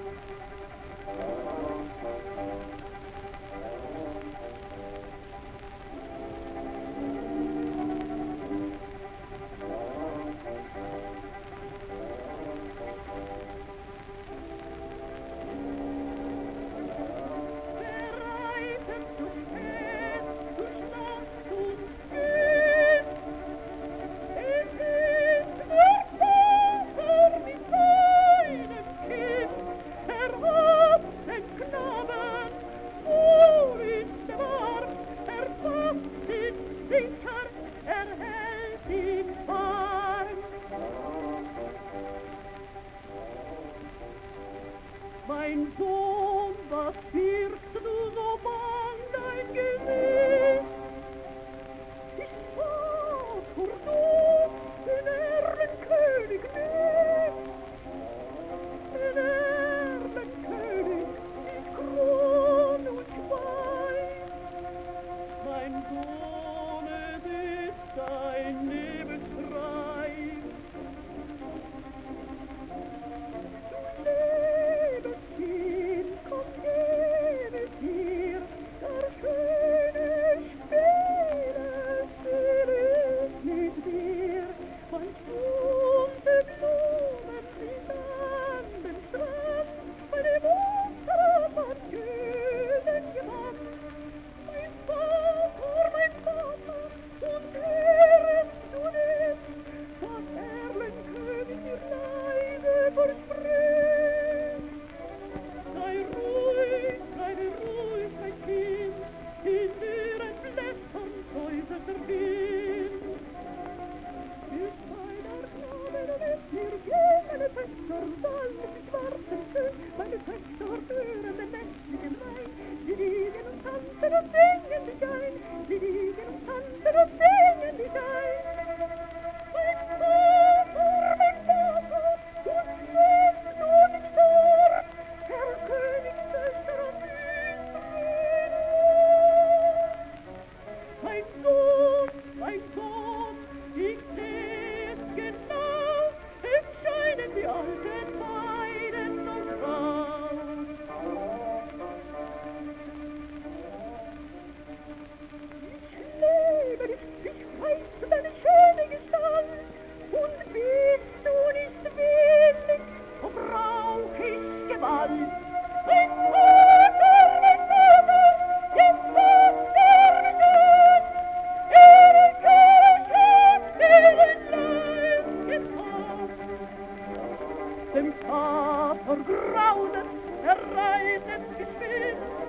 Mein Sohn, was birgst du so bang dein Gesicht? Ich war vor du, den Erlenkönig nicht. Den Erlenkönig, die Krone und Schwein. Mein Sohn, es ist ein Nebelstreich. Meine Töchter hören den nächtlichen Wein, sie liegen und tanzen und singen dich ein, sie liegen und tanzen und singen dich ein. Mein Vater, und schläfst du nicht dort, Herr Königstöchter und Israel. Mein Sohn, ich seh es genau, es scheinen die alten Weiden noch raus. Ich lebe nicht, ich weiß deine schöne Gestalt, und bist du nicht willig, so brauch ich Gewalt. Mein Vater, jetzt sagt mich an, dem Vater graulet, reitet geschwind,